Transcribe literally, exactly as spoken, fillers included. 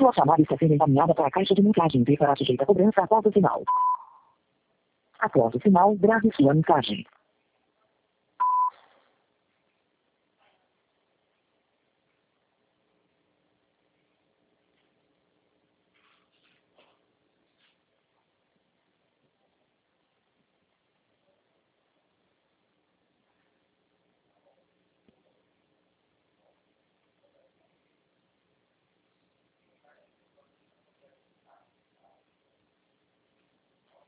Sua chamada está sendo encaminhada para a caixa de mensagem e será sujeita a cobrança após o sinal. Após o sinal, grave sua mensagem.